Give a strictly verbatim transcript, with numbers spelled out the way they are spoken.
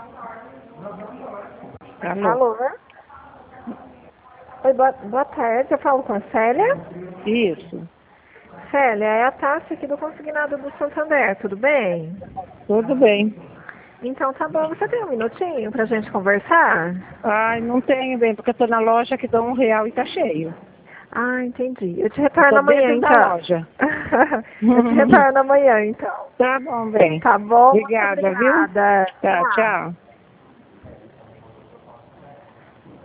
Alô? Alô? Oi, boa, boa tarde. Eu falo com a Célia. Isso. Célia, é a Tássia aqui do Consignado do Santander, tudo bem? Tudo bem. Então tá bom, você tem um minutinho pra gente conversar? Ai, não tenho bem, porque eu tô na loja que dou um real e tá cheio. Ah, entendi. Eu te Eu retorno tô amanhã, dentro da então. loja. Eu te retorno amanhã, então. Tá bom, bem. Tá bom? Muito Obrigada, viu? obrigada. Tá, Tchau. tchau.